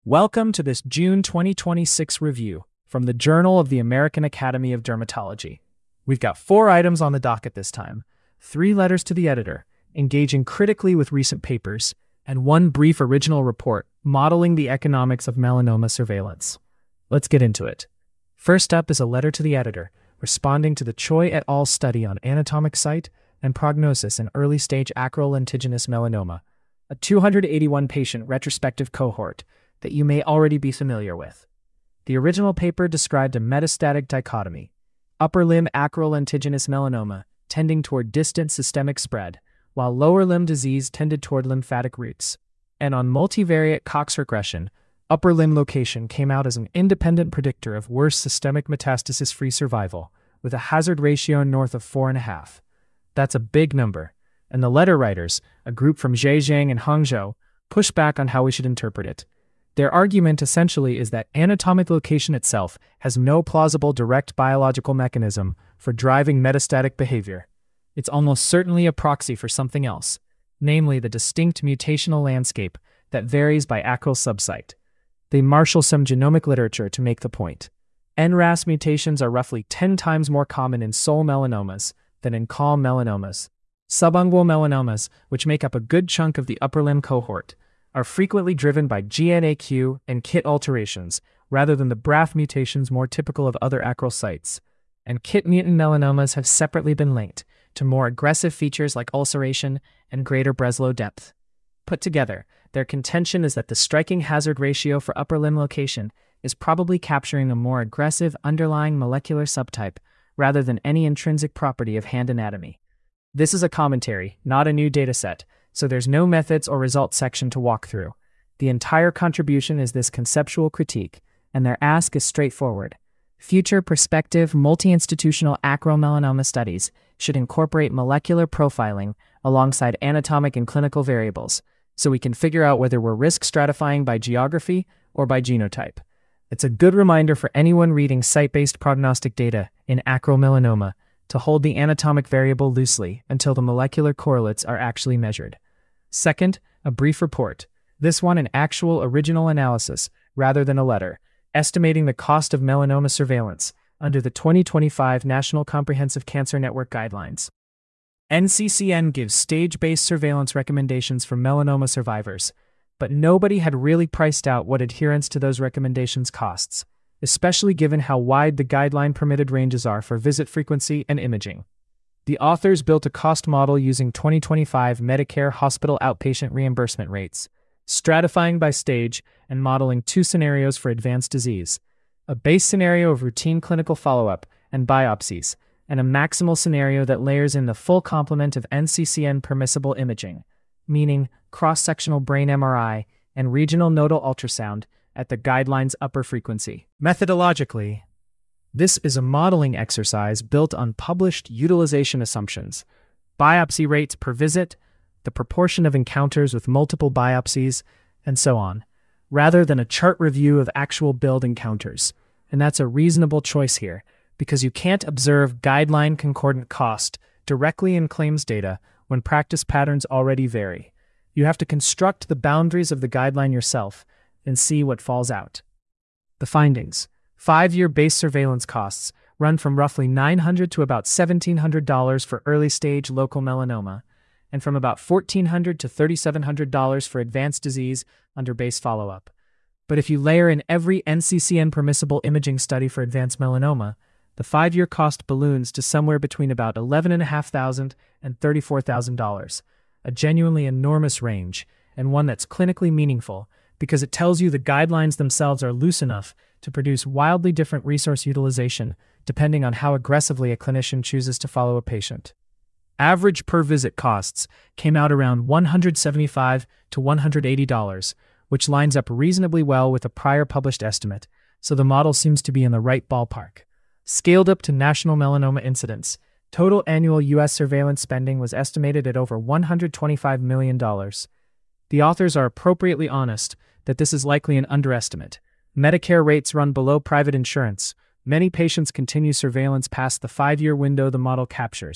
Welcome to this June 2026 review from the Journal of the American Academy of Dermatology. We've got 4 items on the docket this time, 3 letters to the editor, engaging critically with recent papers, and 1 brief original report modeling the economics of melanoma surveillance. Let's get into it. First up is a letter to the editor, responding to the Choi et al. Study on anatomic site and prognosis in early-stage acral lentiginous melanoma, a 281-patient retrospective cohort that you may already be familiar with. The original paper described a metastatic dichotomy, upper limb acral lentiginous melanoma tending toward distant systemic spread, while lower limb disease tended toward lymphatic roots. And on multivariate Cox regression, upper limb location came out as an independent predictor of worse systemic metastasis-free survival, with a hazard ratio north of 4.5. That's a big number, and the letter writers, a group from Zhejiang and Hangzhou, push back on how we should interpret it. Their argument essentially is that anatomic location itself has no plausible direct biological mechanism for driving metastatic behavior. It's almost certainly a proxy for something else, namely the distinct mutational landscape that varies by acral subsite. They marshal some genomic literature to make the point. NRAS mutations are roughly 10 times more common in SOL melanomas than in CAL melanomas. Subungual melanomas, which make up a good chunk of the upper limb cohort, are frequently driven by GNAQ and KIT alterations rather than the BRAF mutations more typical of other acral sites. And KIT mutant melanomas have separately been linked to more aggressive features like ulceration and greater Breslow depth. Put together, their contention is that the striking hazard ratio for upper limb location is probably capturing a more aggressive underlying molecular subtype rather than any intrinsic property of hand anatomy. This is a commentary, not a new dataset, so there's no methods or results section to walk through. The entire contribution is this conceptual critique, and their ask is straightforward. Future prospective multi-institutional acral melanoma studies should incorporate molecular profiling alongside anatomic and clinical variables, so we can figure out whether we're risk stratifying by geography or by genotype. It's a good reminder for anyone reading site-based prognostic data in acral melanoma to hold the anatomic variable loosely until the molecular correlates are actually measured. Second, a brief report, this one an actual original analysis rather than a letter, estimating the cost of melanoma surveillance under the 2025 National Comprehensive Cancer Network Guidelines. NCCN gives stage-based surveillance recommendations for melanoma survivors, but nobody had really priced out what adherence to those recommendations costs, especially given how wide the guideline-permitted ranges are for visit frequency and imaging. The authors built a cost model using 2025 Medicare hospital outpatient reimbursement rates, stratifying by stage and modeling 2 scenarios for advanced disease, a base scenario of routine clinical follow-up and biopsies, and a maximal scenario that layers in the full complement of NCCN permissible imaging, meaning cross-sectional brain MRI and regional nodal ultrasound at the guideline's upper frequency. Methodologically, this is a modeling exercise built on published utilization assumptions, biopsy rates per visit, the proportion of encounters with multiple biopsies, and so on, rather than a chart review of actual billed encounters. And that's a reasonable choice here, because you can't observe guideline concordant cost directly in claims data when practice patterns already vary. You have to construct the boundaries of the guideline yourself and see what falls out. The findings. 5-year base surveillance costs run from roughly $900 to about $1,700 for early-stage local melanoma, and from about $1,400 to $3,700 for advanced disease under base follow-up. But if you layer in every NCCN permissible imaging study for advanced melanoma, the 5-year cost balloons to somewhere between about $11,500 and $34,000, a genuinely enormous range, and one that's clinically meaningful because it tells you the guidelines themselves are loose enough to produce wildly different resource utilization depending on how aggressively a clinician chooses to follow a patient. Average per-visit costs came out around $175 to $180, which lines up reasonably well with a prior published estimate, so the model seems to be in the right ballpark. Scaled up to national melanoma incidence, total annual U.S. surveillance spending was estimated at over $125 million. The authors are appropriately honest that this is likely an underestimate. Medicare rates run below private insurance. Many patients continue surveillance past the 5-year window the model captures,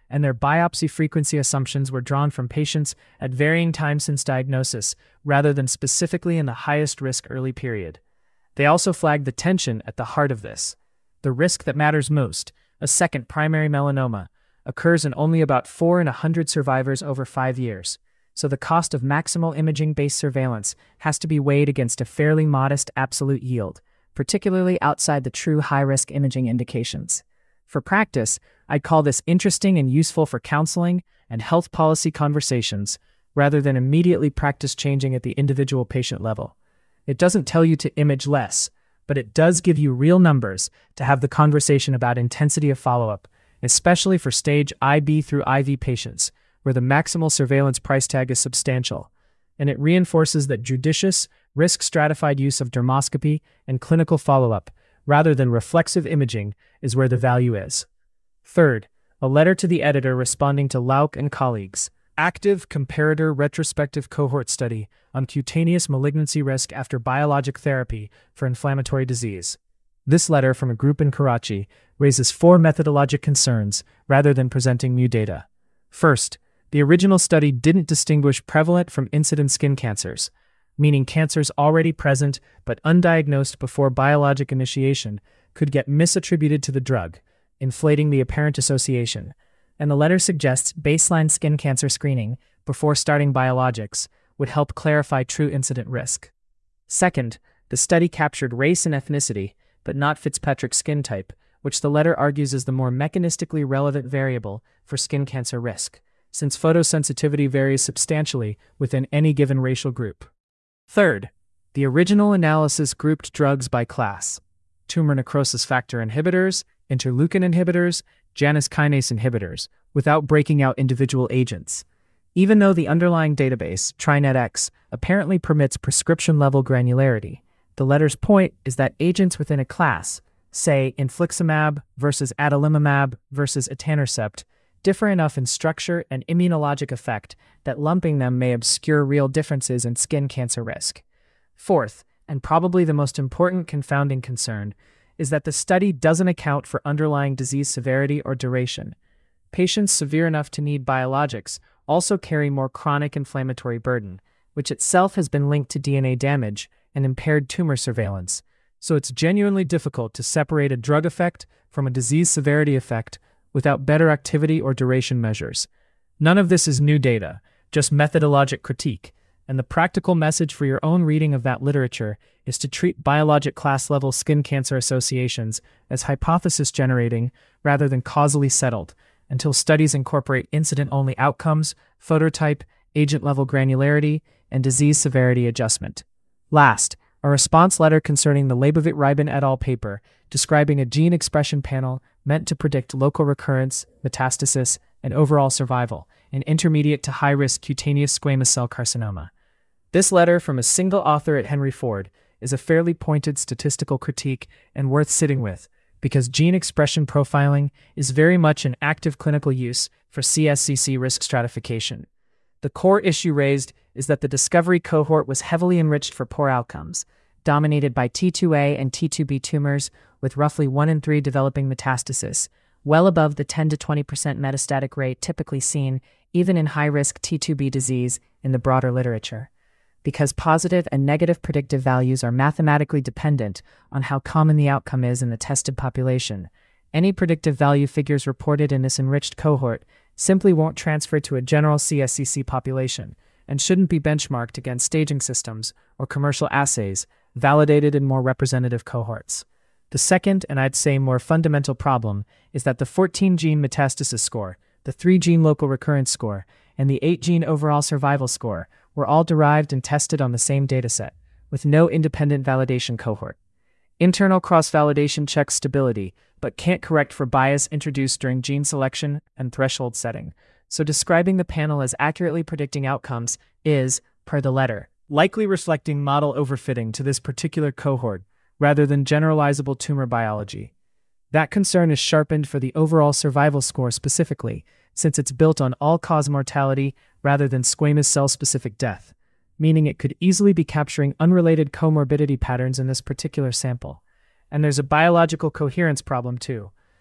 and their biopsy frequency assumptions were drawn from patients at varying times since diagnosis, rather than specifically in the highest risk early period. They also flagged the tension at the heart of this. The risk that matters most, a second primary melanoma, occurs in only about 4 in 100 survivors over 5 years, so the cost of maximal imaging-based surveillance has to be weighed against a fairly modest absolute yield, particularly outside the true high-risk imaging indications. For practice, I'd call this interesting and useful for counseling and health policy conversations, rather than immediately practice-changing at the individual patient level. It doesn't tell you to image less, but it does give you real numbers to have the conversation about intensity of follow-up, especially for stage IB through IV patients, where the maximal surveillance price tag is substantial. And it reinforces that judicious, risk-stratified use of dermoscopy and clinical follow-up, rather than reflexive imaging, is where the value is. Third, a letter to the editor responding to Lauk and colleagues. Active Comparator Retrospective Cohort Study on Cutaneous Malignancy Risk After Biologic Therapy for Inflammatory Disease. This letter from a group in Karachi raises 4 methodologic concerns rather than presenting new data. First, the original study didn't distinguish prevalent from incident skin cancers, meaning cancers already present but undiagnosed before biologic initiation could get misattributed to the drug, inflating the apparent association. And the letter suggests baseline skin cancer screening before starting biologics would help clarify true incident risk. Second, the study captured race and ethnicity, but not Fitzpatrick skin type, which the letter argues is the more mechanistically relevant variable for skin cancer risk, since photosensitivity varies substantially within any given racial group. Third, the original analysis grouped drugs by class: tumor necrosis factor inhibitors, interleukin inhibitors, Janus kinase inhibitors, without breaking out individual agents. Even though the underlying database, TriNetX, apparently permits prescription-level granularity, the letter's point is that agents within a class, say infliximab versus adalimumab versus etanercept, differ enough in structure and immunologic effect that lumping them may obscure real differences in skin cancer risk. Fourth, and probably the most important confounding concern, is that the study doesn't account for underlying disease severity or duration. Patients severe enough to need biologics also carry more chronic inflammatory burden, which itself has been linked to DNA damage and impaired tumor surveillance, so it's genuinely difficult to separate a drug effect from a disease severity effect without better activity or duration measures. None of this is new data, just methodologic critique, and the practical message for your own reading of that literature is to treat biologic class-level skin cancer associations as hypothesis-generating rather than causally settled, until studies incorporate incident-only outcomes, phototype, agent-level granularity, and disease severity adjustment. Last, a response letter concerning the Leibovit-Ribin et al. Paper describing a gene expression panel meant to predict local recurrence, metastasis, and overall survival in intermediate to high-risk cutaneous squamous cell carcinoma. This letter from a single author at Henry Ford is a fairly pointed statistical critique and worth sitting with, because gene expression profiling is very much an active clinical use for CSCC risk stratification. The core issue raised is that the discovery cohort was heavily enriched for poor outcomes, dominated by T2A and T2B tumors with roughly 1 in 3 developing metastasis, well above the 10 to 20% metastatic rate typically seen even in high-risk T2B disease in the broader literature. Because positive and negative predictive values are mathematically dependent on how common the outcome is in the tested population, any predictive value figures reported in this enriched cohort simply won't transfer to a general CSCC population and shouldn't be benchmarked against staging systems or commercial assays validated in more representative cohorts. The second, and I'd say more fundamental problem, is that the 14-gene metastasis score, the 3-gene local recurrence score, and the 8-gene overall survival score were all derived and tested on the same dataset, with no independent validation cohort. Internal cross-validation checks stability, but can't correct for bias introduced during gene selection and threshold setting, so describing the panel as accurately predicting outcomes is, per the letter, likely reflecting model overfitting to this particular cohort rather than generalizable tumor biology. That concern is sharpened for the overall survival score specifically, since it's built on all-cause mortality rather than squamous cell-specific death, meaning it could easily be capturing unrelated comorbidity patterns in this particular sample. And there's a biological coherence problem too.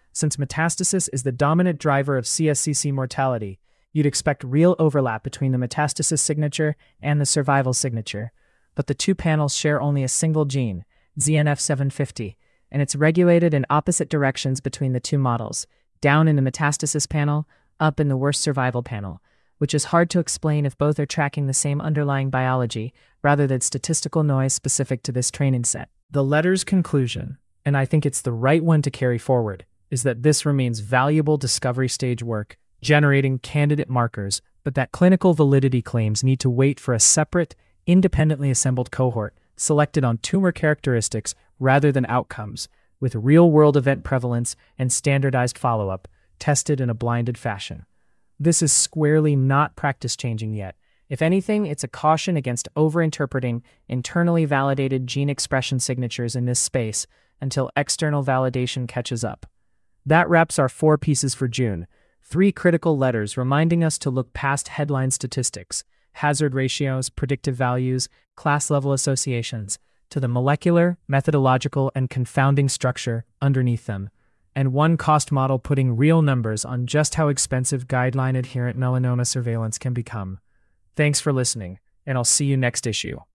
Since metastasis is the dominant driver of CSCC mortality, you'd expect real overlap between the metastasis signature and the survival signature. But the two panels share only a single gene, ZNF750, and it's regulated in opposite directions between the two models, down in the metastasis panel, up in the worst survival panel, which is hard to explain if both are tracking the same underlying biology rather than statistical noise specific to this training set. The letter's conclusion, and I think it's the right one to carry forward, is that this remains valuable discovery stage work, generating candidate markers, but that clinical validity claims need to wait for a separate, independently assembled cohort selected on tumor characteristics rather than outcomes, with real-world event prevalence and standardized follow-up, tested in a blinded fashion. This is squarely not practice-changing yet. If anything, it's a caution against overinterpreting internally validated gene expression signatures in this space until external validation catches up. That wraps our 4 pieces for June. 3 critical letters reminding us to look past headline statistics, hazard ratios, predictive values, class-level associations, to the molecular, methodological, and confounding structure underneath them. And 1 cost model putting real numbers on just how expensive guideline-adherent melanoma surveillance can become. Thanks for listening, and I'll see you next issue.